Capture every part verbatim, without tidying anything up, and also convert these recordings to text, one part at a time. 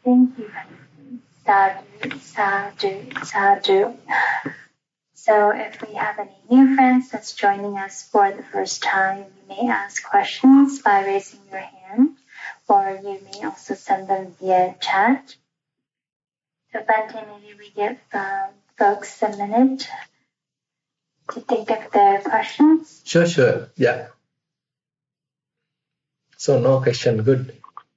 Thank you. Sadhu, sadhu, sadhu. So if we have any new friends that's joining us for the first time, you may ask questions by raising your hand, or you may also send them via chat. So Bhante, maybe we give um, folks a minute to think of their questions. Sure, sure. Yeah. So no question. Good.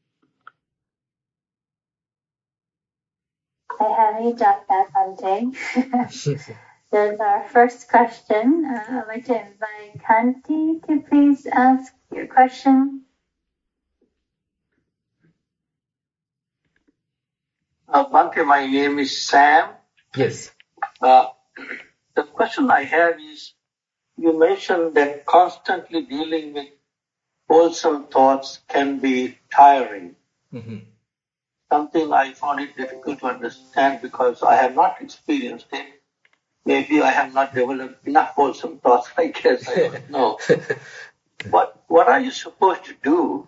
I haven't done that, Bhante. There's our first question. Uh, I'd like to invite Kanti to please ask your question. Uh, Bhante, my name is Sam. Yes. Uh, the question I have is, you mentioned that constantly dealing with wholesome thoughts can be tiring. Mm-hmm. Something I found it difficult to understand because I have not experienced it. Maybe I have not developed enough wholesome thoughts, I guess, I don't know. But what are you supposed to do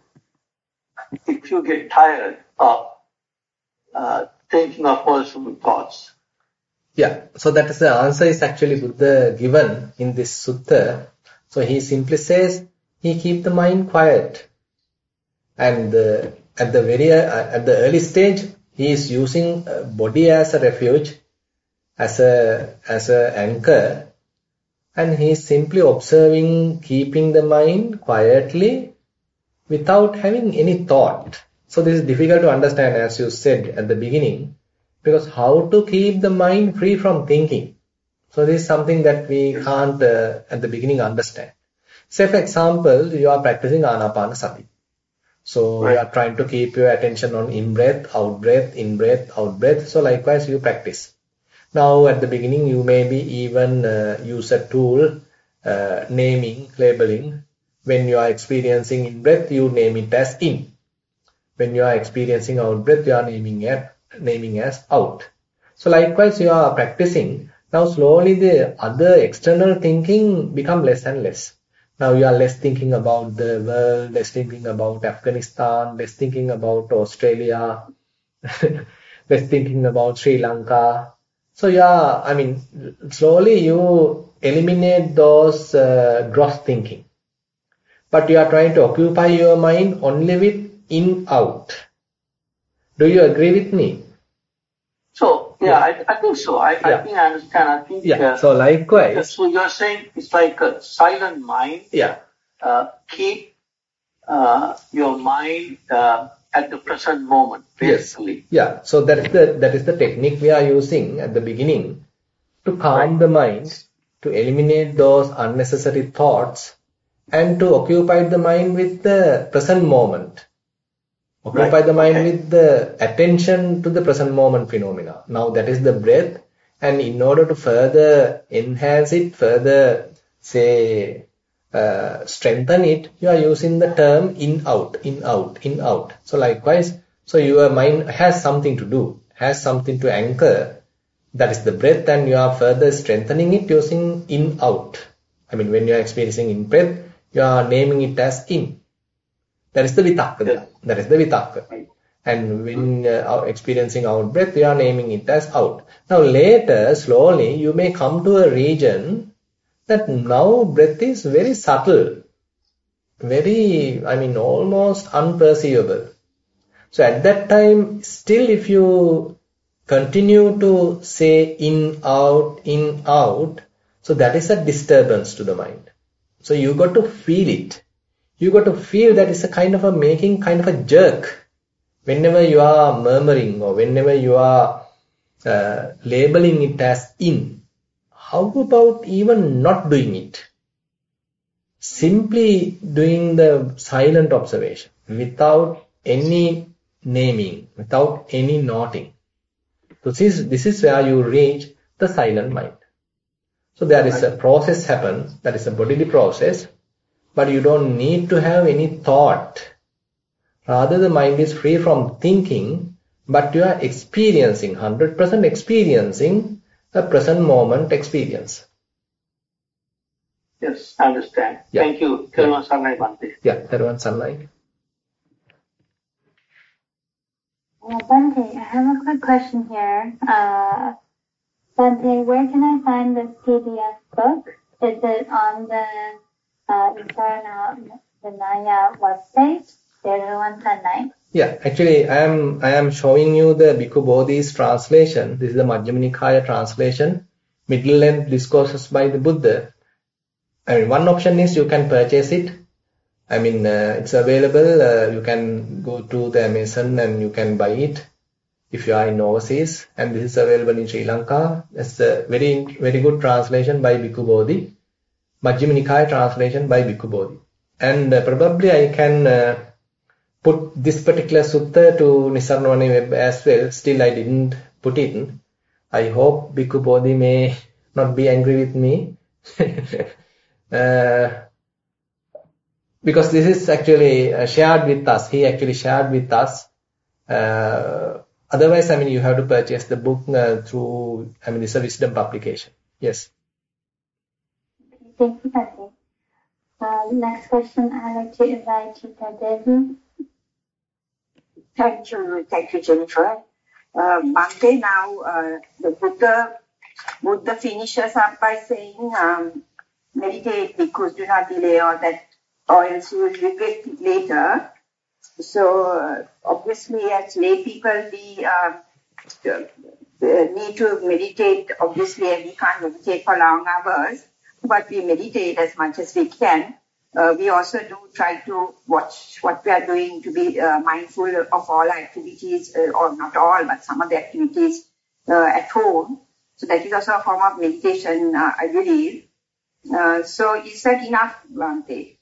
if you get tired of uh, thinking of wholesome thoughts? Yeah, so that is the answer is actually Buddha given in this sutta. So he simply says, he keep the mind quiet. And uh, at the very, uh, at the early stage, he is using uh, body as a refuge, as a, as a anchor. And he is simply observing, keeping the mind quietly without having any thought. So this is difficult to understand, as you said at the beginning, because how to keep the mind free from thinking? So this is something that we can't uh, at the beginning understand. Say for example, you are practicing Anapanasati. So Right. you are trying to keep your attention on in-breath, out-breath, in-breath, out-breath. So likewise you practice. Now at the beginning you maybe even uh, use a tool, uh, naming, labeling. When you are experiencing in-breath, you name it as in. When you are experiencing out-breath, you are naming it, naming as out. So likewise you are practicing. Now slowly the other external thinking become less and less. Now you are less thinking about the world, less thinking about Afghanistan, less thinking about Australia, less thinking about Sri Lanka. So yeah, I mean, slowly you eliminate those uh, gross thinking. But you are trying to occupy your mind only with in-out. Do you agree with me? So, yeah, yeah. I, I think so. I, yeah. I think I understand. I think. Yeah. Uh, so likewise. So you're saying it's like a silent mind. Yeah. Uh, keep uh, your mind uh, at the present moment, basically. Yes. Yeah. So that is the that is the technique we are using at the beginning to calm right. the mind, to eliminate those unnecessary thoughts, and to occupy the mind with the present moment. Occupy right. the mind okay. with the attention to the present moment phenomena. Now that is the breath. And in order to further enhance it, further say uh, strengthen it, you are using the term in out, in out, in out. So likewise, so your mind has something to do, has something to anchor. That is the breath, and you are further strengthening it using in out. I mean, when you are experiencing in breath, you are naming it as in. That is the vitakka. Yes. That is the vitakka. Right. And when uh, experiencing out breath, you are naming it as out. Now later, slowly, you may come to a region that now breath is very subtle, very, I mean, almost unperceivable. So at that time, still if you continue to say in, out, in, out, so that is a disturbance to the mind. So you got to feel it. You got to feel that it's a kind of a making kind of a jerk. Whenever you are murmuring or whenever you are uh, labeling it as in, how about even not doing it? Simply doing the silent observation without any naming, without any noting. So this is, this is where you reach the silent mind. So there is a process happen, that is a bodily process, but you don't need to have any thought. Rather, the mind is free from thinking, but you are experiencing, one hundred percent experiencing a present moment experience. Yes, I understand. Yeah. Thank you. Therwan Sarnai Bhante. Yeah, Therwan Sarnai. Uh, Bhante, I have a quick question here. Uh, Bhante, where can I find this P D F book? Is it on the uh, Vipassana Vinaya website? zero one nine. Yeah, actually, I am I am showing you the Bhikkhu Bodhi's translation. This is the Majjhima Nikaya translation, middle length discourses by the Buddha. I mean, one option is you can purchase it. I mean, uh, it's available. Uh, you can go to the Amazon and you can buy it if you are in overseas. And this is available in Sri Lanka. It's a very very good translation by Bhikkhu Bodhi. Majjhima Nikaya translation by Bhikkhu Bodhi. And uh, probably I can uh, put this particular sutta to Nissarana web as well. Still I didn't put it in. I hope Bhikkhu Bodhi may not be angry with me. uh, because this is actually uh, shared with us. He actually shared with us. Uh, otherwise, I mean, you have to purchase the book uh, through, I mean, it's a wisdom publication. Yes. Thank you, Bhante. Uh, next question, I'd like to invite Chitta Devi. Thank you, thank you, Jennifer. Uh, Bhante, now uh, the Buddha, Buddha finishes up by saying, um, meditate because do not delay, or that, or else you will regret it later. So uh, obviously, as lay people, we uh, need to meditate. Obviously, we can't meditate for long hours, but we meditate as much as we can. Uh, we also do try to watch what we are doing, to be uh, mindful of all activities, uh, or not all, but some of the activities uh, at home. So that is also a form of meditation, uh, I believe. Uh, so is that enough, Bhante?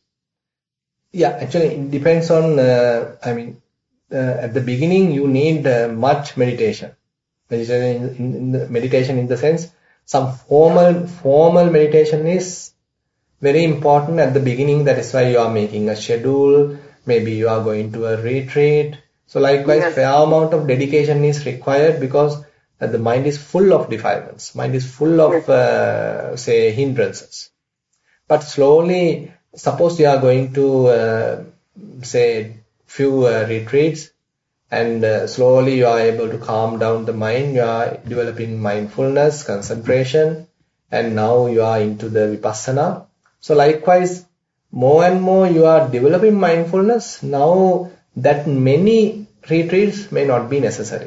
Yeah, actually, it depends on, uh, I mean, uh, at the beginning, you need uh, much meditation. Meditation in, in the meditation in the sense, some formal, formal meditation is very important at the beginning. That is why you are making a schedule. Maybe you are going to a retreat. So likewise, yes, fair amount of dedication is required because uh, the mind is full of defilements. Mind is full of, uh, say, hindrances. But slowly, suppose you are going to, uh, say, few uh, retreats, and uh, slowly you are able to calm down the mind. You are developing mindfulness, concentration, and now you are into the Vipassana. So likewise, more and more you are developing mindfulness. Now that many retreats may not be necessary.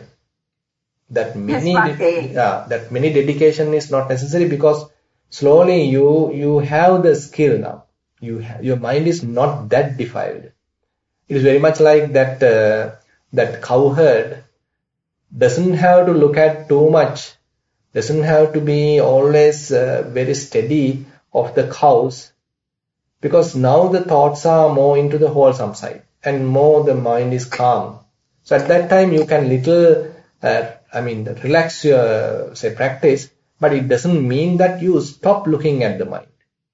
That many, yes, yeah, that many dedication is not necessary because slowly you you have the skill now. You have, your mind is not that defiled. It is very much like that uh, that cowherd doesn't have to look at too much. Doesn't have to be always uh, very steady of the cows, because now the thoughts are more into the wholesome side and more the mind is calm. So at that time you can little, uh, I mean, relax your, say, practice, but it doesn't mean that you stop looking at the mind.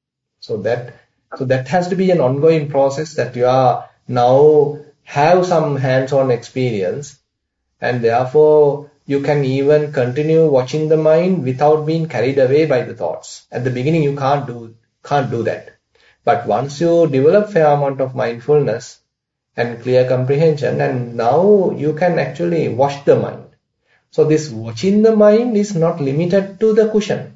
So that, so that has to be an ongoing process, that you are now have some hands-on experience, and therefore you can even continue watching the mind without being carried away by the thoughts. At the beginning you can't do, can't do that. But once you develop fair amount of mindfulness and clear comprehension, and now you can actually watch the mind. So this watching the mind is not limited to the cushion.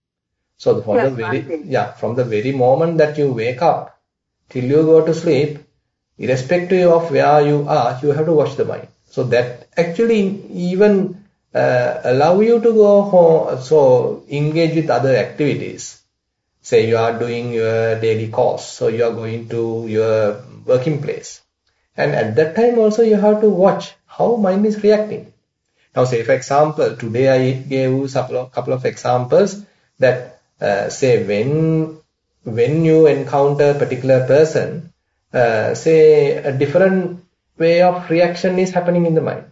So from yes, the very, yeah, from the very moment that you wake up till you go to sleep, irrespective of where you are, you have to watch the mind. So that actually even uh, allow you to go home, so engage with other activities. Say you are doing your daily course, so you are going to your working place. And at that time also you have to watch how mind is reacting. Now say for example, today I gave you a couple of, couple of examples that uh, say when, when you encounter a particular person, uh, say a different way of reaction is happening in the mind.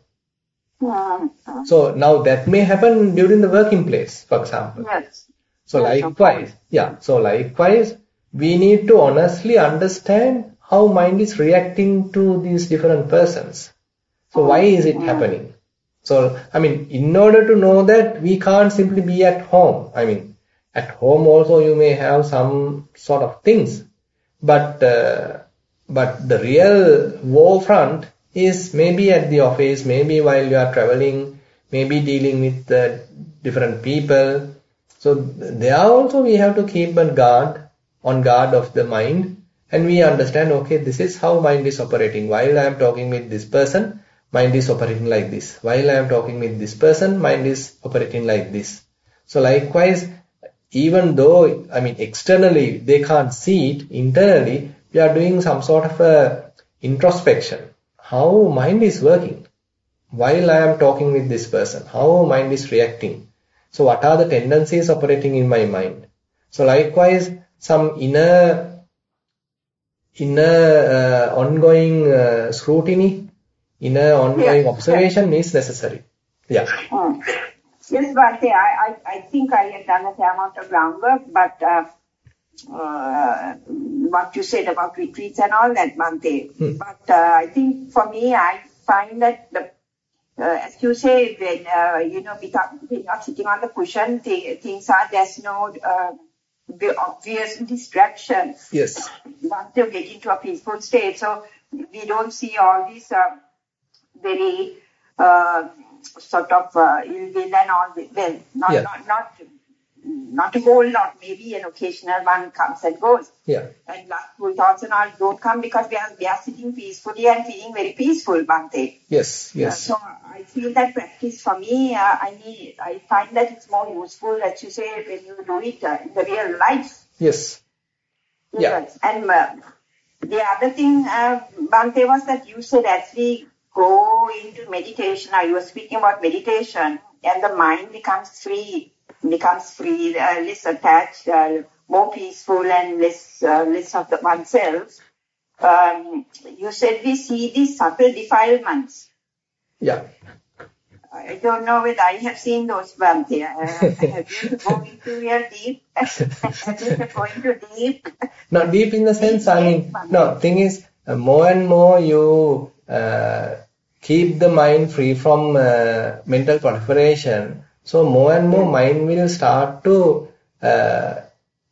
Mm-hmm. So now that may happen during the working place, for example. Yes. So likewise, yeah, so likewise, we need to honestly understand how mind is reacting to these different persons. So why is it happening? So, I mean, in order to know that, we can't simply be at home. I mean, at home also you may have some sort of things, but, uh, but the real war front is maybe at the office, maybe while you are traveling, maybe dealing with uh, different people. So there also we have to keep on guard, on guard of the mind, and we understand, okay, this is how mind is operating. While I am talking with this person, mind is operating like this. While I am talking with this person, mind is operating like this. So likewise, even though, I mean, externally they can't see it, internally we are doing some sort of a introspection. How mind is working while I am talking with this person, how mind is reacting. So what are the tendencies operating in my mind? So likewise, some inner, inner uh, ongoing uh, scrutiny, inner ongoing yeah. observation is necessary. Yeah. Hmm. Yes, Bhante, I, I, I think I have done a fair amount of groundwork, but uh, uh, what you said about retreats and all that, Bhante. Hmm. But uh, I think for me, I find that, the, uh, as you say, when, uh, you know, become, when you're sitting on the cushion, th- things are, there's no uh, obvious distraction. Yes. Once you get into a peaceful state, so we don't see all these uh, very uh, sort of uh, ill will and all. Well, not Yeah. not not not a whole lot. Maybe an occasional one comes and goes. Yeah. And lustful thoughts and all don't come because we are we are sitting peacefully and feeling very peaceful, Bhante. Yes. Yes. Uh, so I feel that practice for me, uh, I need, I find that it's more useful, as you say, when you do it uh, in the real life. Yes. Yeah. Yes. And uh, the other thing, uh, Bhante, was that you said as we go into meditation, or you were speaking about meditation, and the mind becomes free, becomes free, uh, less attached, uh, more peaceful, and less, uh, less of the oneself. Um, you said we see these subtle defilements. Yeah. I don't know whether I have seen those, Bhante. Uh, have you to go into real deep? Have you to go into deep? Not deep in the sense, I mean, no, thing is, uh, more and more you uh, keep the mind free from uh, mental proliferation, so more and more mind will start to uh,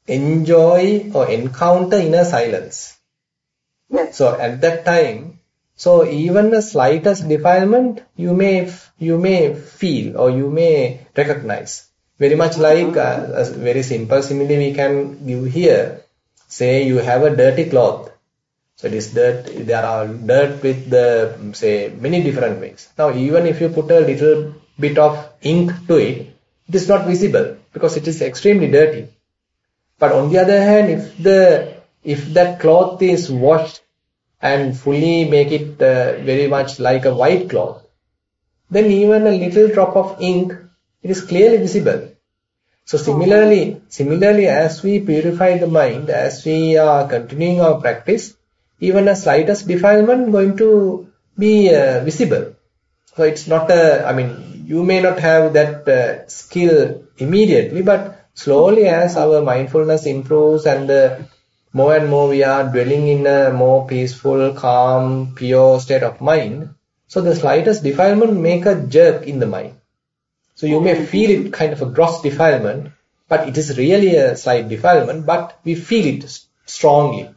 enjoy or encounter inner silence. Yes. So at that time, so even the slightest defilement you may you may feel or you may recognize. Very much like uh, a very simple simile we can give here. Say you have a dirty cloth. So it is dirt. There are dirt with the, say, many different ways. Now even if you put a little bit of ink to it, it is not visible because it is extremely dirty. But on the other hand, if the if that cloth is washed and fully make it uh, very much like a white cloth, then even a little drop of ink, it is clearly visible. So similarly, similarly as we purify the mind, as we are continuing our practice, even a slightest defilement going to be uh, visible. So it's not a, I mean, you may not have that uh, skill immediately, but slowly as our mindfulness improves and uh, more and more we are dwelling in a more peaceful, calm, pure state of mind. So the slightest defilement make a jerk in the mind. So you may feel it kind of a gross defilement, but it is really a slight defilement, but we feel it strongly.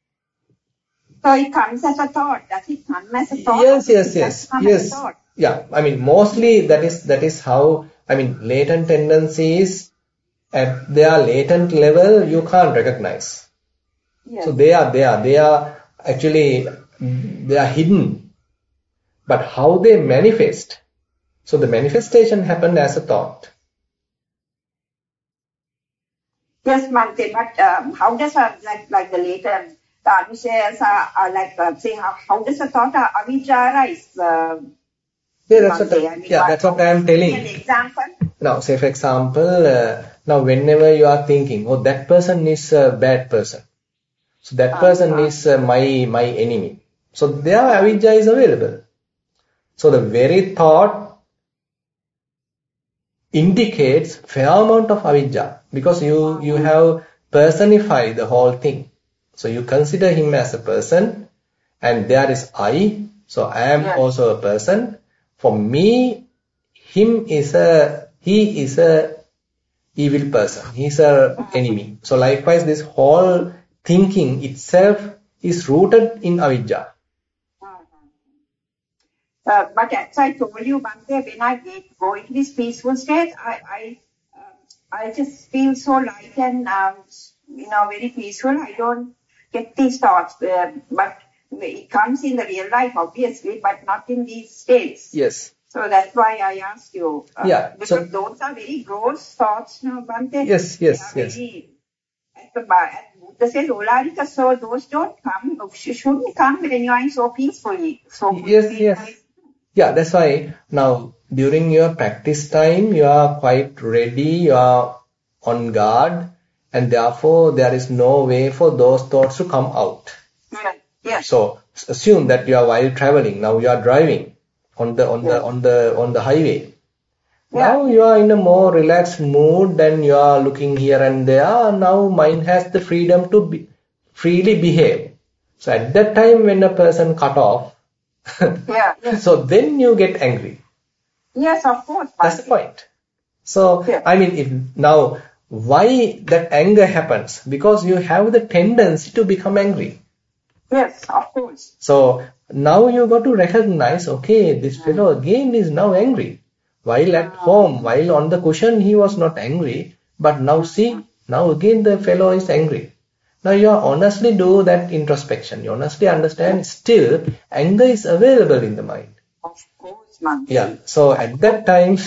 So it comes as a thought. Does it come as a thought? Yes, yes, yes, yes. Yeah, I mean, mostly that is that is how, I mean, latent tendencies at their latent level you can't recognize. Yes. So they are there, they are actually, they are hidden. But how they manifest? So the manifestation happened as a thought. Yes, Bhante, but um, how does a, like like the later the anushayas are, are like uh, say how, how does a thought uh, avijja arise? Uh, yeah, that's what, I mean, yeah, what, that's what I am telling. An example. Now, say for example, uh, now whenever you are thinking, oh, that person is a bad person. So that person uh, is uh, my my enemy. So their avijja is available. So the very thought indicates fair amount of avijja because you you have personified the whole thing. So you consider him as a person, and there is I. So I am yes. also a person. For me, him is a he is a evil person. He is a enemy. So likewise, this whole thinking itself is rooted in avijja. Uh, but as I told you, Bhante, when I get, go into this peaceful state, I, I, um, I just feel so light and, um, you know, very peaceful. I don't get these thoughts, uh, but it comes in the real life, obviously, but not in these states. Yes. So that's why I asked you. Uh, Yeah. Because So, those are very gross thoughts, no, Bhante? yes, yes, they are yes. Very, at the, at Buddha says, Olarika, so those don't come, shouldn't come when you are so peacefully. So Yes, yes. Yeah, that's why now during your practice time, you are quite ready, you are on guard, and therefore there is no way for those thoughts to come out. Yeah. Yeah. So assume that you are while traveling, now you are driving on the on Yeah. the on the on the highway. Yeah. Now you are in a more relaxed mood, then you are looking here and there. Now mind has the freedom to be, freely behave. So at that time when a person cut off, Yeah, yeah. so then you get angry. Yes, of course. That's the point. So, Yeah. I mean, if now, why that anger happens? Because you have the tendency to become angry. Yes, of course. So, now you got to recognize, okay, this fellow again is now angry. While at home, while on the cushion, he was not angry. But now see, now again the fellow is angry. Now you honestly do that introspection. You honestly understand still anger is available in the mind. Of course, man. Yeah. So at that time,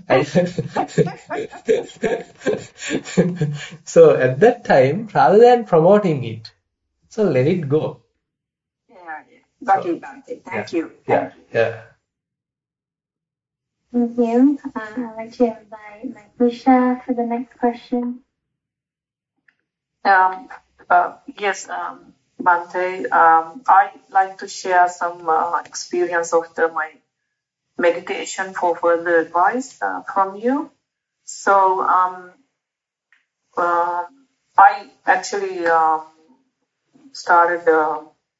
so at that time, rather than promoting it, so let it go. Yeah, yeah. Got So, it, Bhante. Thank yeah, you. yeah, Thank you. yeah. Thank you. Uh, I'd like to invite Mahisha for the next question. Um, uh, yes, um, Bhante, um, I'd like to share some uh, experience of the, my meditation for further advice uh, from you. So, um, uh, I actually um, started uh,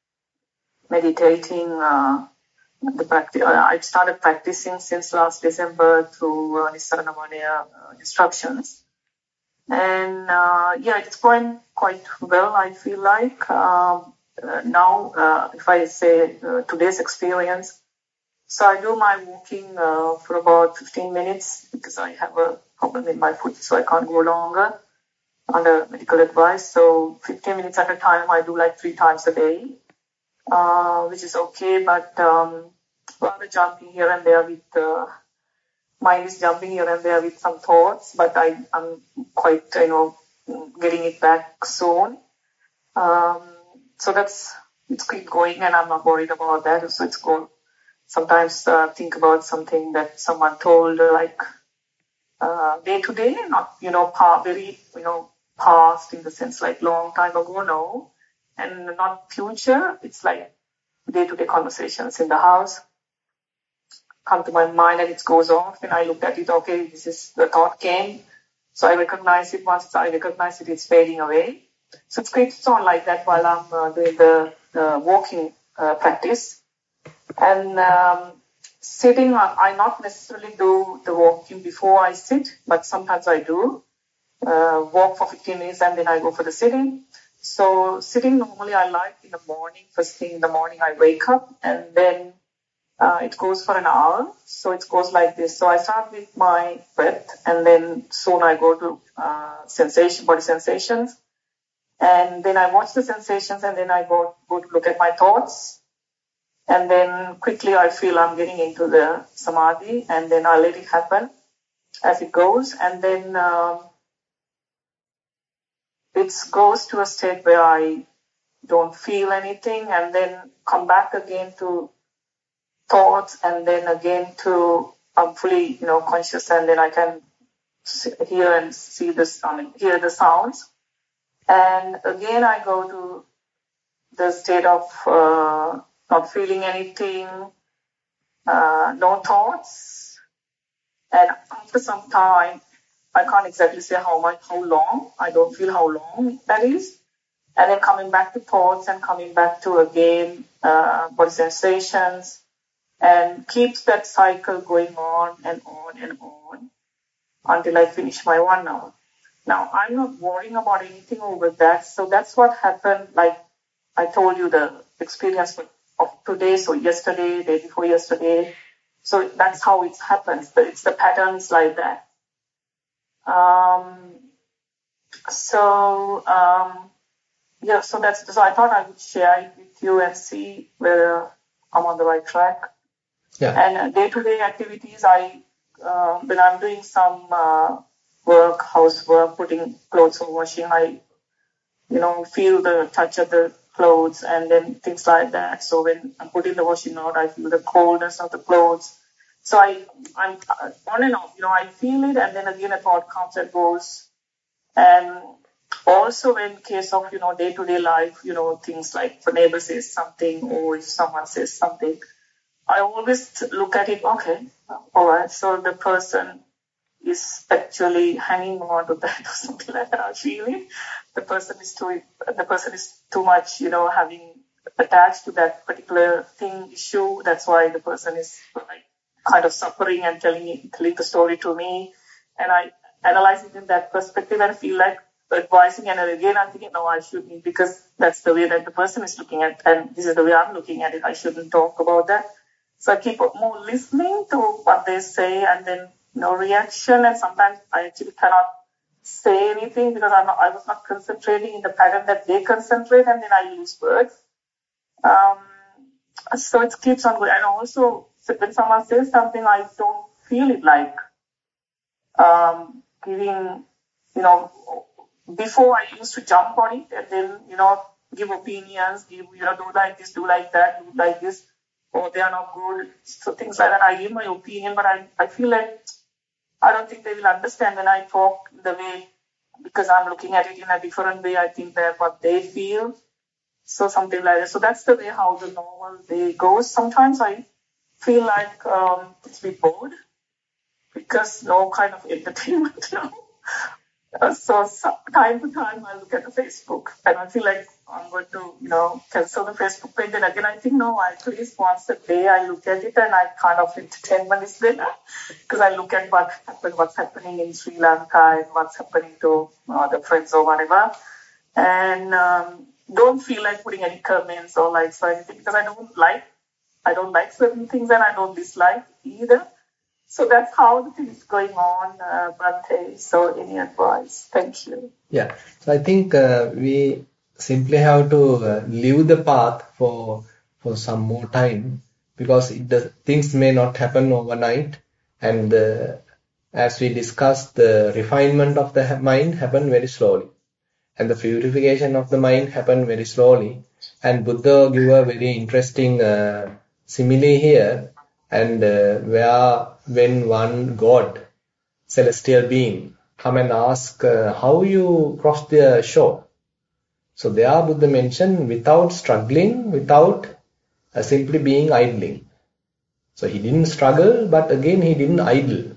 meditating. Uh, the practice. Uh, I started practicing since last December through uh, Nissarana Manaya uh, instructions. And uh, yeah, it's going quite well, I feel like. Um, uh, now, uh, if I say uh, today's experience, so I do my walking uh, for about fifteen minutes because I have a problem in my foot, so I can't go longer under medical advice. So fifteen minutes at a time, I do like three times a day, uh, which is okay, but um, rather jumping here and there with uh, mind is jumping here and there with some thoughts, but I, I'm quite, you know, getting it back soon. Um, so that's, it's keep going and I'm not worried about that. So it's cool. Sometimes uh, think about something that someone told, like uh, day to day, not, you know, pa- very, you know, past in the sense like long time ago, no. And not future. It's like day to day conversations in the house come to my mind and it goes off and I look at it, okay, this is the thought came. So I recognize it. Once I recognize it, it's fading away. So it's going on like that while I'm uh, doing the, the walking uh, practice. And um, sitting, I not necessarily do the walking before I sit, but sometimes I do. Uh, walk for fifteen minutes and then I go for the sitting. So sitting normally I like in the morning, first thing in the morning I wake up and then Uh, it goes for an hour, so it goes like this. So I start with my breath, and then soon I go to uh, sensation, body sensations, and then I watch the sensations, and then I go go to look at my thoughts, and then quickly I feel I'm getting into the samadhi, and then I let it happen as it goes, and then uh, it goes to a state where I don't feel anything, and then come back again to thoughts, and then again to I'm fully, you know, conscious, and then I can hear and see this, I mean, hear the sounds, and again I go to the state of uh, not feeling anything, uh, no thoughts, and after some time, I can't exactly say how much, how long. I don't feel how long that is, and then coming back to thoughts and coming back to again uh, body sensations. And keeps that cycle going on and on and on until I finish my one hour. Now, I'm not worrying about anything over that. So that's what happened. Like I told you, the experience of today, so yesterday, day before yesterday. So that's how it happens. But it's the patterns like that. Um, so um, yeah, so that's so I thought I would share it with you and see whether I'm on the right track. Yeah. And day-to-day activities, I uh, when I'm doing some uh, work, housework, putting clothes in washing, I you know feel the touch of the clothes and then things like that. So when I'm putting the washing out, I feel the coldness of the clothes. So I, I'm on and off, you know, I feel it and then again a thought comes and goes. And also in case of, you know, day-to-day life, you know, things like if a neighbor says something or if someone says something, I always look at it, okay, all right, so the person is actually hanging on to that or something like that. I feel it. The person is too, the person is too much, you know, having attached to that particular thing, issue. That's why the person is like kind of suffering and telling it, telling the story to me. And I analyze it in that perspective and feel like advising. And again, I'm thinking, no, I shouldn't, because that's the way that the person is looking at, and this is the way I'm looking at it. I shouldn't talk about that. So I keep more listening to what they say and then no reaction. And sometimes I actually cannot say anything because I'm not, I was not concentrating in the pattern that they concentrate, and then I use words. Um, so it keeps on going. And also, when someone says something, I don't feel it like um, giving, you know, before I used to jump on it and then, you know, give opinions, give, you know, do like this, do like that, do like this, or they are not good. So things like that. I give my opinion, but I, I feel like I don't think they will understand when I talk the way, because I'm looking at it in a different way. I think that what they feel. So something like that. So that's the way how the normal day goes. Sometimes I feel like um, it's a bit bored because no kind of entertainment, you know. Uh, so, so time to time I look at the Facebook and I feel like I'm going to, you know, cancel the Facebook page. And again, I think, no, at least once a day I look at it and I kind of entertainment is there because I look at what happened, what's happening in Sri Lanka and what's happening to uh, the friends or whatever. And um, don't feel like putting any comments or likes or anything because I don't like, I don't like certain things and I don't dislike either. So that's how the thing is going on, uh, Bhante. So any advice? Thank you. Yeah. So I think uh, we simply have to uh, leave the path for for some more time because it does, things may not happen overnight. And uh, as we discussed, the refinement of the mind happen very slowly. And the purification of the mind happen very slowly. And Buddha gave a very interesting uh, simile here. And uh, where when one God, celestial being, come and ask uh, how you cross the shore. So there Buddha mentioned without struggling, without uh, simply being idling. So he didn't struggle, but again he didn't idle.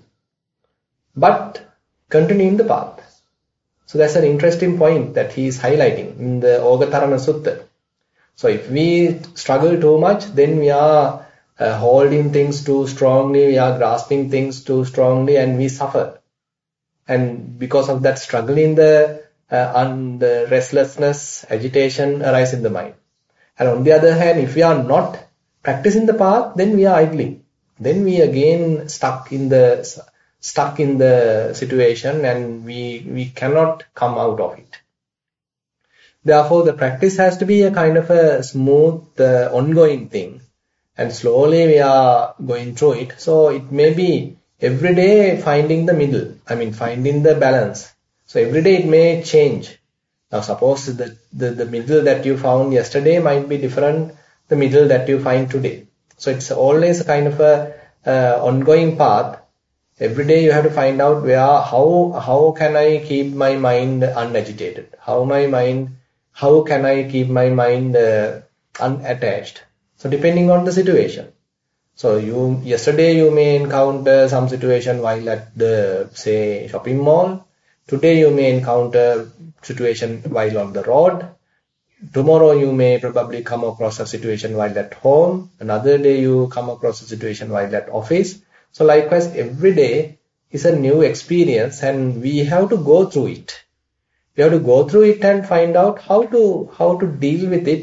But continuing the path. So that's an interesting point that he is highlighting in the Ogatarana Sutta. So if we struggle too much, then we are uh, holding things too strongly, we are grasping things too strongly, and we suffer. And because of that struggle in the, uh, and the restlessness, agitation arise in the mind. And on the other hand, if we are not practicing the path, then we are idling. Then we again stuck in the stuck in the situation and we we cannot come out of it. Therefore, the practice has to be a kind of a smooth, uh, ongoing thing. And slowly we are going through it. So it may be every day finding the middle. I mean, finding the balance. So every day it may change. Now, suppose the, the, the middle that you found yesterday might be different the middle that you find today. So it's always a kind of a uh, ongoing path. Every day you have to find out where, how, how can I keep my mind unagitated? How my mind, how can I keep my mind uh, unattached? So depending on the situation. So you, yesterday you may encounter some situation while at the, say, shopping mall. Today you may encounter situation while on the road. Tomorrow you may probably come across a situation while at home. Another day you come across a situation while at office. So likewise, every day is a new experience and we have to go through it. We have to go through it and find out how to, how to deal with it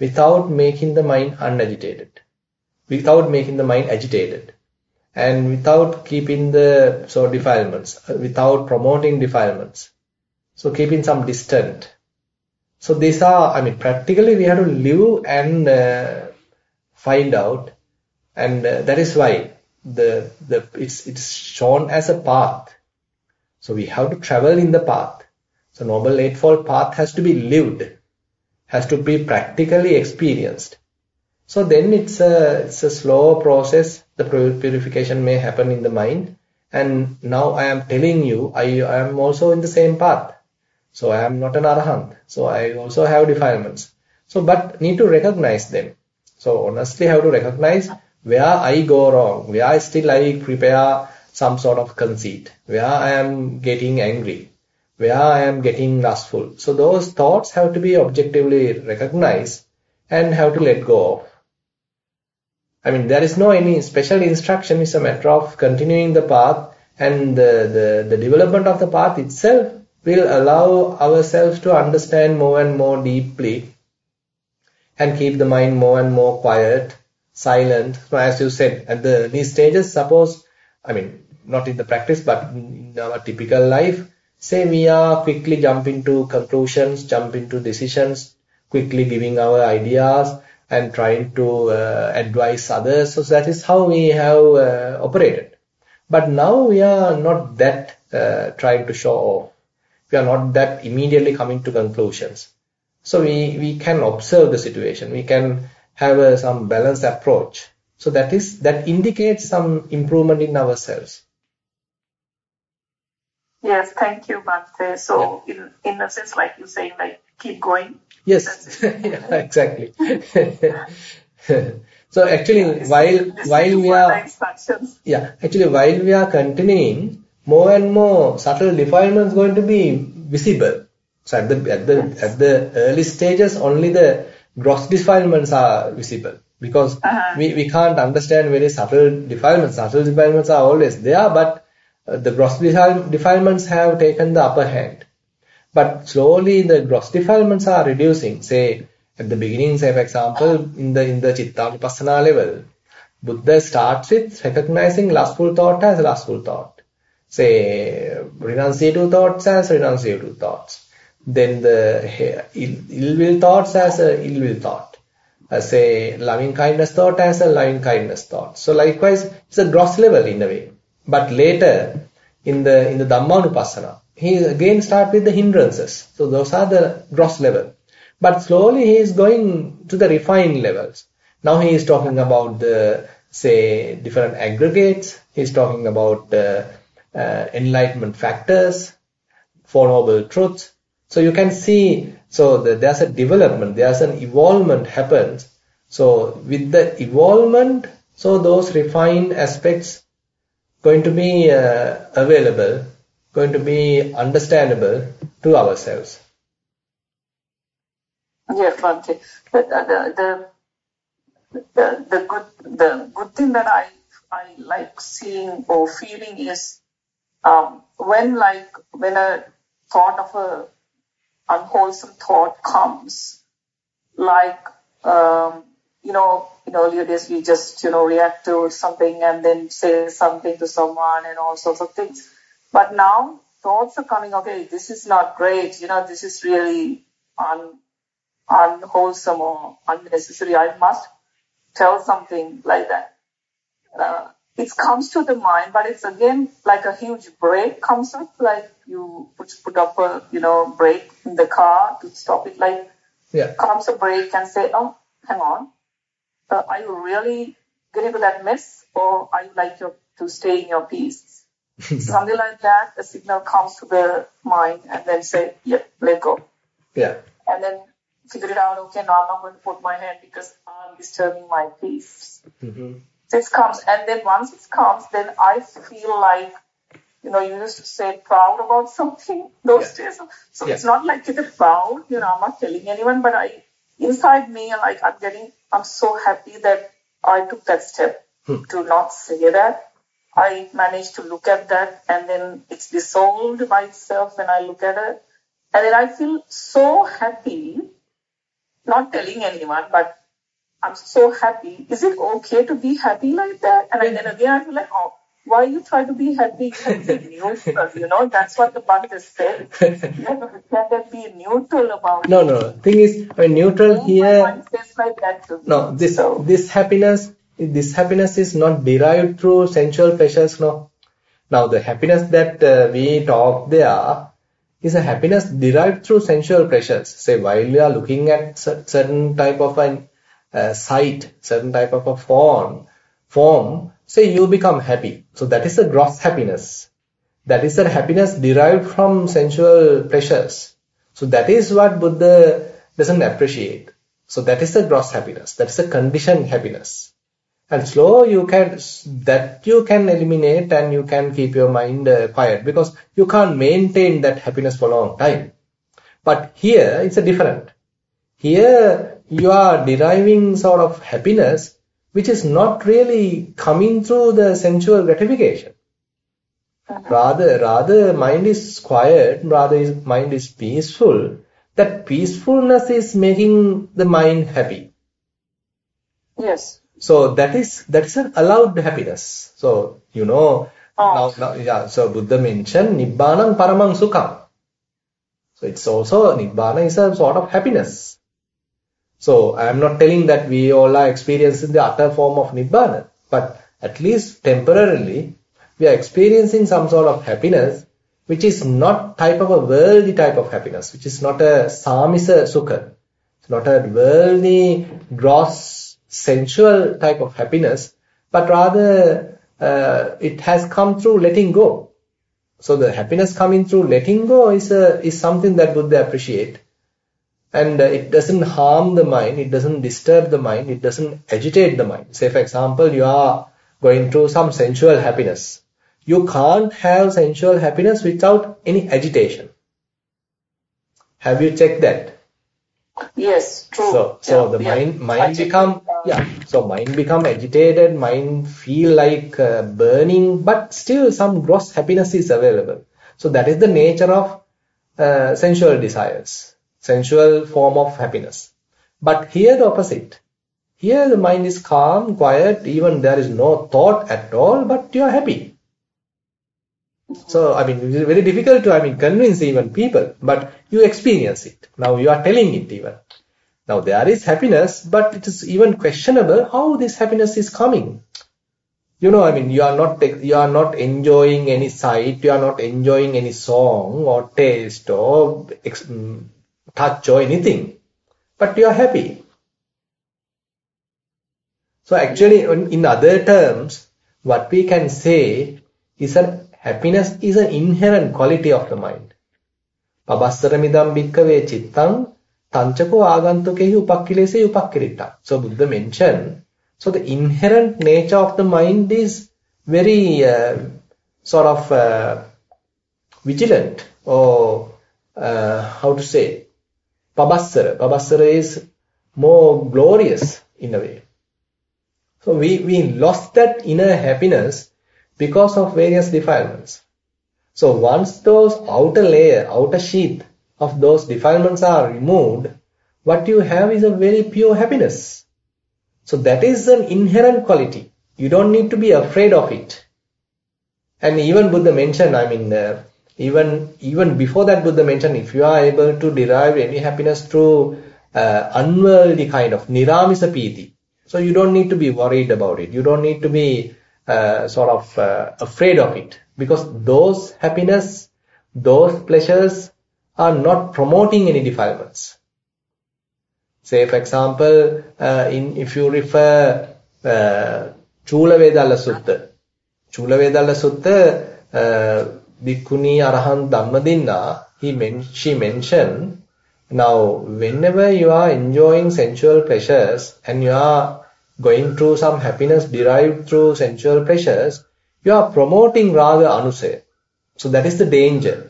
without making the mind unagitated, without making the mind agitated, and without keeping the so defilements, without promoting defilements. So keeping some distant. So these are, I mean, practically we have to live and uh, find out, and uh, that is why the the it's it's shown as a path. So we have to travel in the path. So Noble Eightfold Path has to be lived, has to be practically experienced. So then it's a it's a slow process. The purification may happen in the mind, and now I am telling you, I, I am also in the same path. So I am not an arahant. So I also have defilements. So but need to recognize them. So honestly have to recognize where I go wrong, where still I prepare some sort of conceit, where I am getting angry, where I am getting lustful. So those thoughts have to be objectively recognized and have to let go of. I mean, there is no any special instruction. It's a matter of continuing the path, and the, the, the development of the path itself will allow ourselves to understand more and more deeply and keep the mind more and more quiet, silent. So as you said, at the these stages, suppose, I mean, not in the practice, but in our typical life, say we are quickly jump into conclusions, jump into decisions, quickly giving our ideas and trying to uh, advise others. So that is how we have uh, operated. But now we are not that uh, trying to show off. We are not that immediately coming to conclusions. So we, we can observe the situation. We can have a, some balanced approach. So that is, that indicates some improvement in ourselves. Yes, thank you, Bhante. So yeah. in, in a sense, like you saying, like, keep going. Yes, yeah, exactly. So actually, yeah, while, while we are, yeah, actually while we are continuing, more and more subtle defilements going to be visible. So at the at the yes. at the early stages, only the gross defilements are visible, because uh-huh. we, we can't understand very subtle defilements. Subtle defilements are always there, but uh, the gross defilements have taken the upper hand. But slowly the gross defilements are reducing. Say at the beginning, say for example, in the in the Chittanupassana level, Buddha starts with recognizing lustful thought as lustful thought. Say renunciative thoughts as renunciative thoughts. Then the ill, ill will thoughts as a ill will thought. Uh, say loving kindness thought as a loving kindness thought. So likewise, it's a gross level in a way. But later in the in the Dhammanupassana, he again start with the hindrances. So those are the gross level. But slowly he is going to the refined levels. Now he is talking about the, say, different aggregates. He is talking about the uh, enlightenment factors, Four Noble Truths. So you can see, so the, there's a development, there's an evolvement happens. So with the evolvement, so those refined aspects going to be uh, available, going to be understandable to ourselves. Yes, Bhante. The, the, the, the, the, good, the good thing that I, I like seeing or feeling is um, when like, when a thought of a unwholesome thought comes, like, um, you know, in earlier days we just, you know, react to something and then say something to someone and all sorts of things. But now thoughts are coming, okay, this is not great, you know, this is really un, unwholesome or unnecessary. I must tell something like that. Uh, it comes to the mind, but it's again like a huge brake comes up, like you put, put up a, you know, brake in the car to stop it, like yeah. comes a brake and say, oh, hang on, uh, are you really getting to that mess, or are you like your, to stay in your peace? Something like that, a signal comes to the mind and then say, yeah, let go. Yeah. And then figure it out, okay, now I'm not going to put my hand because I'm disturbing my peace. Mm-hmm. This comes, and then once it comes, then I feel like, you know, you used to say proud about something those yeah. days. So yeah. it's not like it's proud, you know, I'm not telling anyone, but I, inside me, like I'm getting, I'm so happy that I took that step hmm. to not say that. I managed to look at that, and then it's dissolved by itself when I look at it. And then I feel so happy not telling anyone, but I'm so happy. Is it okay to be happy like that? And then again, I feel like, oh, why you try to be happy? You can be neutral, you know? That's what the Buddhist said. You can be neutral about no, it. No, no. Thing is, I mean, neutral here. My mind says like that to me. No, this so. this happiness, this happiness is not derived through sensual pleasures. No. Now, the happiness that uh, we talk there is a happiness derived through sensual pleasures. Say, while you are looking at certain type of an uh, sight, certain type of a form, form, say you become happy. So that is a gross happiness. That is a happiness derived from sensual pleasures. So that is what Buddha doesn't appreciate. So that is the gross happiness. That is a conditioned happiness. And slow you can, that you can eliminate and you can keep your mind uh, quiet because you can't maintain that happiness for a long time. But here it's a different. Here you are deriving sort of happiness which is not really coming through the sensual gratification. Rather, rather mind is quiet, rather is, mind is peaceful. That peacefulness is making the mind happy. Yes. So that is that is an allowed happiness. So you know oh. now, now yeah. So Buddha mentioned Nibbanam Paramang Sukham. So it's also Nibbana is a sort of happiness. So I am not telling that we all are experiencing the utter form of Nibbana, but at least temporarily we are experiencing some sort of happiness which is not type of a worldly type of happiness, which is not a samisa sukha. It's not a worldly gross sensual type of happiness, but rather uh, it has come through letting go. So the happiness coming through letting go is a, is something that Buddha appreciate, and uh, it doesn't harm the mind, it doesn't disturb the mind, it doesn't agitate the mind. Say for example, you are going through some sensual happiness. You can't have sensual happiness without any agitation. Have you checked that? Yes, true. So, so yeah, the yeah. mind, mind become, yeah. So mind become agitated, mind feel like uh, burning, but still some gross happiness is available. So that is the nature of uh, sensual desires, sensual form of happiness. But here the opposite. Here the mind is calm, quiet, even there is no thought at all, but you are happy. So, I mean, it is very difficult to, I mean, convince even people, but you experience it. Now you are telling it even. Now there is happiness, but it is even questionable how this happiness is coming. You know, I mean, you are not, you are not enjoying any sight, you are not enjoying any song or taste or touch or anything, but you are happy. So actually, in other terms, what we can say is that happiness is an inherent quality of the mind. Pabassaramidam bhikkave chittam tanchako agantukehi upakkilese upakkiritta. So Buddha mentioned, so the inherent nature of the mind is very uh, sort of uh, vigilant or uh, how to say, Pabassara. Pabassara is more glorious in a way. So we, we lost that inner happiness because of various defilements. So once those outer layer, outer sheath of those defilements are removed, what you have is a very pure happiness. So that is an inherent quality. You don't need to be afraid of it. And even Buddha mentioned, I mean, uh, even even before that Buddha mentioned, if you are able to derive any happiness through uh, unworldly kind of niramisa piti, so you don't need to be worried about it. You don't need to be uh, sort of uh, afraid of it, because those happiness, those pleasures are not promoting any defilements. Say, for example, uh, in if you refer uh, Chula Vedalla Sutta, Chula Vedalla Sutta, uh, Bhikkhuni Arahant Dhammadinna, he men she mentioned, now whenever you are enjoying sensual pleasures and you are going through some happiness derived through sensual pleasures, you are promoting rather anusaya. So that is the danger.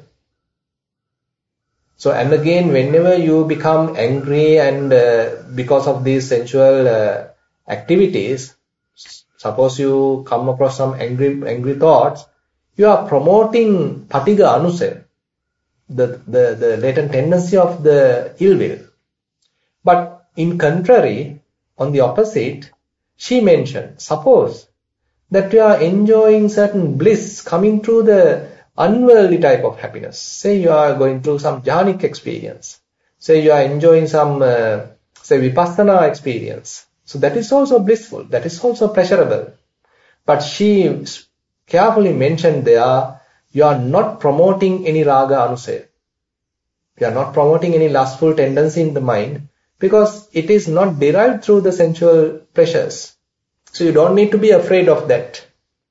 So, and again, whenever you become angry and uh, because of these sensual uh, activities, suppose you come across some angry angry thoughts, you are promoting patiga anusaya, the, the, the latent tendency of the ill will. But in contrary, on the opposite, she mentioned, suppose that you are enjoying certain bliss coming through the unworldly type of happiness. Say you are going through some jhanic experience. Say you are enjoying some, uh, say, vipassana experience. So that is also blissful. That is also pleasurable. But she carefully mentioned there, you are not promoting any raga anusaya. You are not promoting any lustful tendency in the mind because it is not derived through the sensual pleasures. So you don't need to be afraid of that.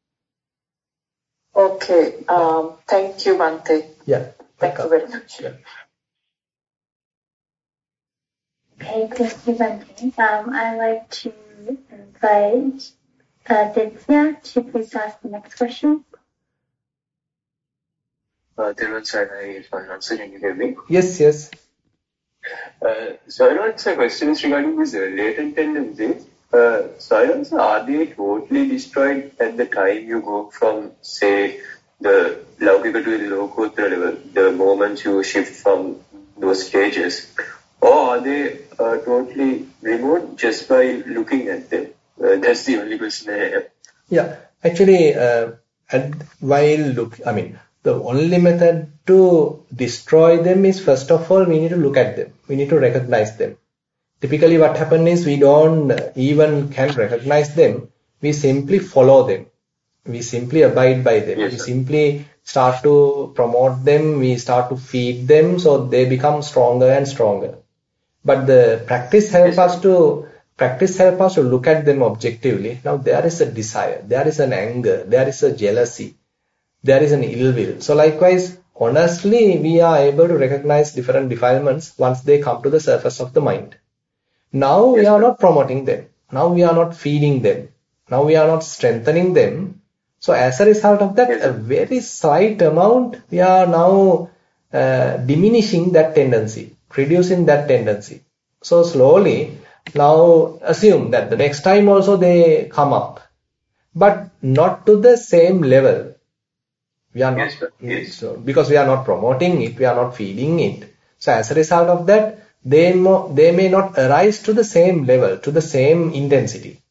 Okay. Um, thank you, Bhante. Yeah. Thank you very much. Yeah. Okay, thank you, Bhante. Um, I'd like to invite uh, Divya to please ask the next question. Uh, Thiruvan Saranai, Sir, can you hear me? Yes, yes. Uh, so I know it's a question is regarding these uh, latent tendencies. Uh, so I don't know, are they totally destroyed at the time you go from, say, the Laukika to the Lokottara level, the moment you shift from those stages, or are they uh, totally removed just by looking at them? Uh, that's the only question I have. Yeah, actually, uh, at, while look, I mean, the only method to destroy them is, first of all, we need to look at them. We need to recognize them. Typically what happens is we don't even can recognize them. We simply follow them. We simply abide by them. Yes, we sir. simply start to promote them. We start to feed them so they become stronger and stronger. But the practice helps Yes, us to practice help us to look at them objectively. Now there is a desire, there is an anger, there is a jealousy, there is an ill will. So likewise, honestly, we are able to recognize different defilements once they come to the surface of the mind. Now we Yes, are sir. not promoting them. Now we are not feeding them. Now we are not strengthening them. So as a result of that, Yes, a sir. very slight amount, we are now uh, diminishing that tendency, reducing that tendency. So slowly, now assume that the next time also they come up, but not to the same level. We are not, Yes, sir. Yes. so because we are not promoting it, we are not feeding it. So as a result of that, they, mo they may not arise to the same level, to the same intensity.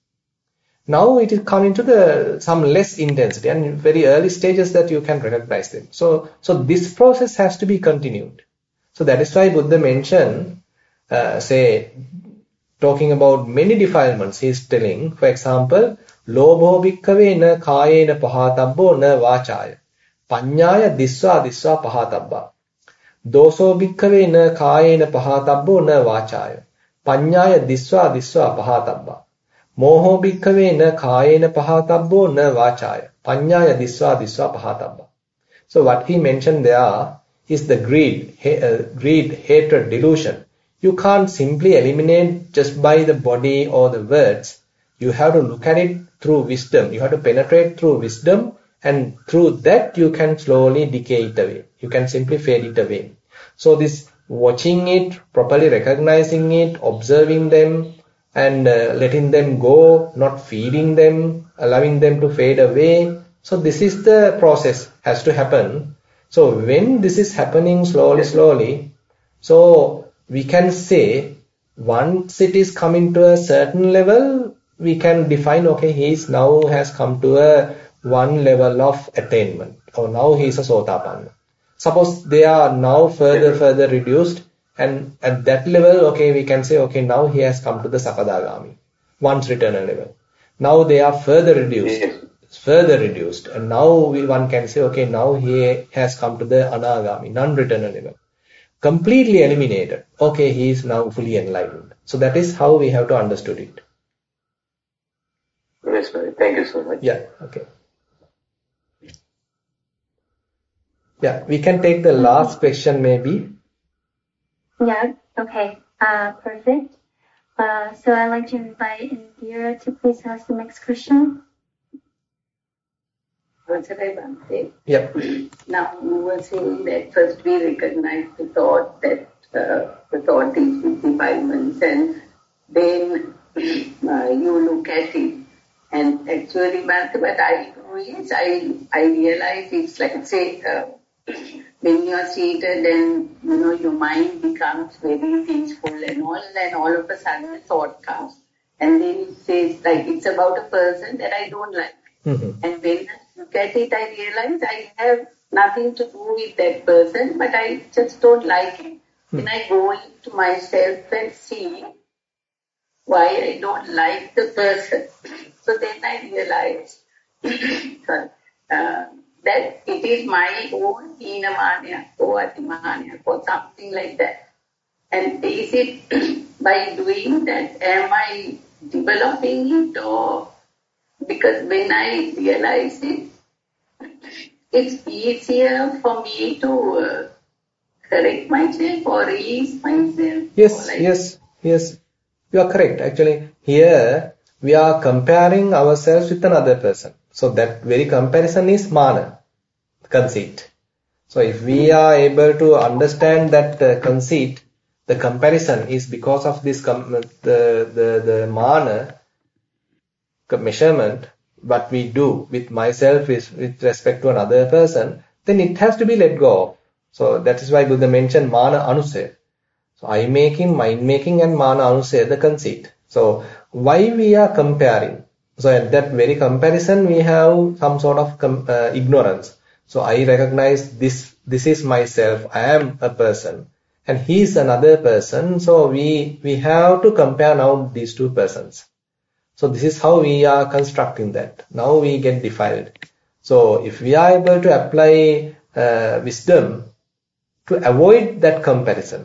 Now it is coming to the some less intensity and very early stages that you can recognize them. So, so this process has to be continued. So that is why Buddha mentioned, uh, say, talking about many defilements, he is telling, for example, lobho bhikkave na kayena pahatabbo na vachaya, panyaya disva disva pahatabba. Doso bhikkave na kayena pahatabbo na vachaya, panyaya disva disva pahatabba. Moho bhikkave na kayena pahatabbo na vachaya, panyaya disva disva pahatabba. So what he mentioned there is the greed, ha uh, greed, hatred, delusion. You can't simply eliminate just by the body or the words. You have to look at it through wisdom. You have to penetrate through wisdom, and through that you can slowly decay it away. You can simply fade it away. So this watching it, properly recognizing it, observing them, and uh, letting them go, not feeding them, allowing them to fade away. So this is the process, has to happen. So when this is happening slowly, slowly, so we can say once it is coming to a certain level, we can define, okay, he is now has come to a one level of attainment, or now he is a Sotapanna. Suppose they are now further, further reduced, and at that level, okay, we can say, okay, now he has come to the Sakadagami, once eternal level. Now they are further reduced, Yes. further reduced, and now we, one can say, okay, now he has come to the Anagami, non-returnal level. Completely eliminated. Okay, he is now fully enlightened. So that is how we have to understood it. Yes, sir. Thank you so much. Yeah, okay. Yeah, we can take the last question maybe. Yeah, okay, uh, perfect. Uh, so I'd like to invite Indira to please ask the next question. Yep. Now you were saying that first we recognize the thought, that uh, the thought is with defilements, and then uh, you look at it. And actually, what I do is I, I realize it's like, say, uh, when you are seated and, you know, your mind becomes very peaceful and all, and all of a sudden a thought comes. And then it says, like, it's about a person that I don't like. Mm-hmm. And when I look at it, I realize I have nothing to do with that person, but I just don't like him. Mm-hmm. Then I go into myself and see why I don't like the person. So then I realize sorry, uh, that it is my own heenamanya or atimanya or something like that. And is it by doing that, am I developing it, or because when I realize it, it's easier for me to uh, correct myself or ease myself? Yes, like yes, yes. You are correct. Actually, here we are comparing ourselves with another person. So that very comparison is mana, conceit. So if we are able to understand that uh, conceit, the comparison is because of this com the, the, the mana measurement, what we do with myself is with respect to another person, then it has to be let go of. So that is why Buddha mentioned mana anusaya. So eye making, mind making and mana anusaya, the conceit. So why we are comparing? So at that very comparison we have some sort of com uh, ignorance. So I recognize this, this is myself, I am a person and he is another person. So we, we have to compare now these two persons. So this is how we are constructing that. Now we get defiled. So if we are able to apply uh, wisdom to avoid that comparison,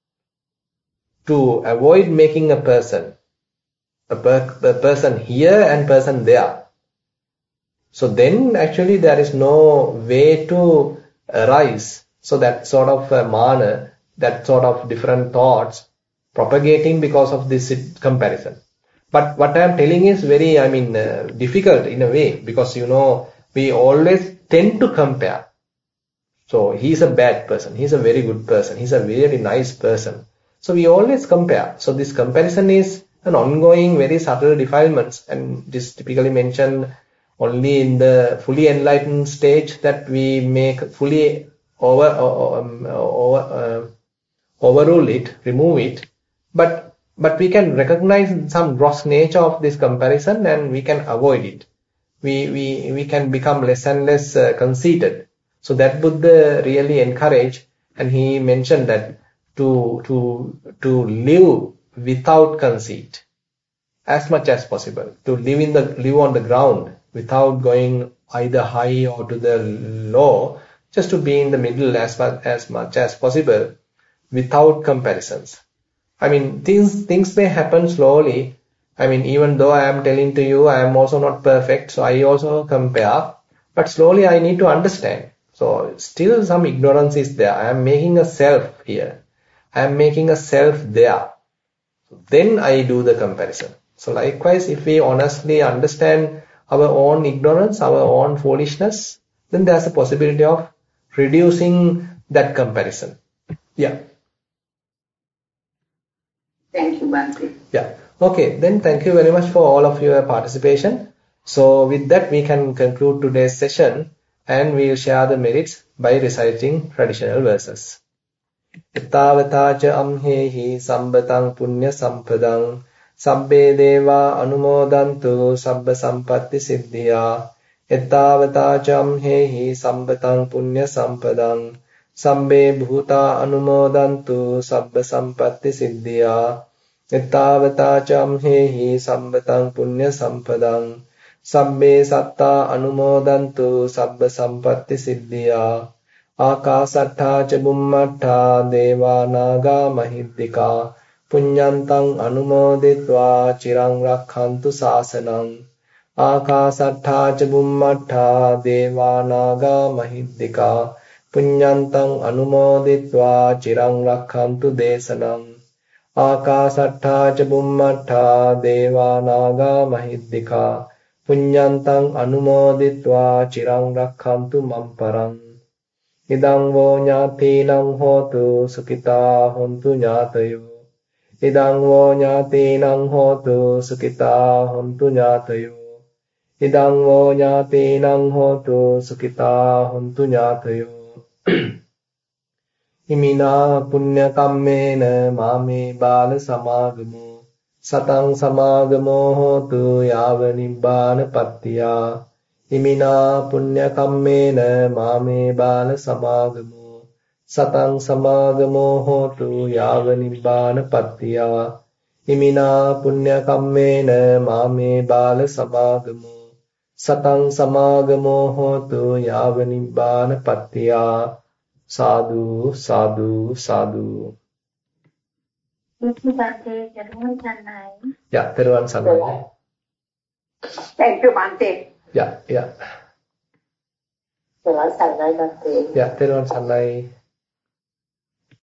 to avoid making a person, a, per a person here and person there. So then actually there is no way to arise. So that sort of uh, mana, that sort of different thoughts propagating because of this comparison. But what I am telling is very, I mean, uh, difficult in a way, because, you know, we always tend to compare. So he's a bad person, he's a very good person, he's a very nice person. So we always compare. So this comparison is an ongoing, very subtle defilements, and this typically mentioned only in the fully enlightened stage, that we make fully over, um, over uh, overrule it, remove it. But But we can recognize some gross nature of this comparison and we can avoid it. We, we, we can become less and less uh, conceited. So that Buddha really encouraged, and he mentioned that to, to, to live without conceit as much as possible. To live in the, live on the ground without going either high or to the low, just to be in the middle as much as, much as possible without comparisons. I mean, things, things may happen slowly. I mean, even though I am telling to you, I am also not perfect. So I also compare, but slowly I need to understand. So still some ignorance is there. I am making a self here. I am making a self there. Then I do the comparison. So likewise, if we honestly understand our own ignorance, our own foolishness, then there's a possibility of reducing that comparison. Yeah. Thank you, Bhante. Yeah. Okay. Then thank you very much for all of your participation. So with that, we can conclude today's session, and we'll share the merits by reciting traditional verses. Ettavata ca amhehi sambatang punya sampadang sabbe deva anumodantu sabba sampatti siddhya. Ettavata ca amhehi sambatang punya sampadang sabbe bhuta anumodantu sabba sampatti siddhya. Ettavata ca amhehi sambatang punya sampadang sabbe satta anumodantu sabba sampatti siddhya. Akasattha ca bummattha deva naga mahiddhika punyantang anumoditva cirang rakkhantu sasanang. Akasattha ca bummattha deva naga mahiddhika punyantang anumoditva cirang rakkhantu desanang. Akasattha ca bummattha deva naga mahiddhika punyantang anumoditva cirang rakkhantu mamparang. Idang vo ñātīnaṁ hotu sukita hontu ñātayo. Idang vo ñātīnaṁ hotu sukita hontu ñātayo. Idang vo ñātīnaṁ hotu sukita hontu ñātayo. ඉමිනා පුඤ්ඤ කම්මේන මාමේ බාල සමාගමෝ සතං සමාගමෝ හෝතු යාව නිබ්බාන පත්තියා ඉමිනා පුඤ්ඤ කම්මේන මාමේ බාල සමාගමෝ සතං සමාගමෝ හෝතු යාව නිබ්බාන පත්තියා ඉමිනා පුඤ්ඤ කම්මේන මාමේ බාල සමාගමෝ සතං සමාගමෝ හෝතු යාව නිබ්බාන පත්තියා සාදු සාදු සාදු Ya, teruan sanai. Thank you, Bante. Ya, ya. Teruan sanai, Bante. Ya, teruan sanai.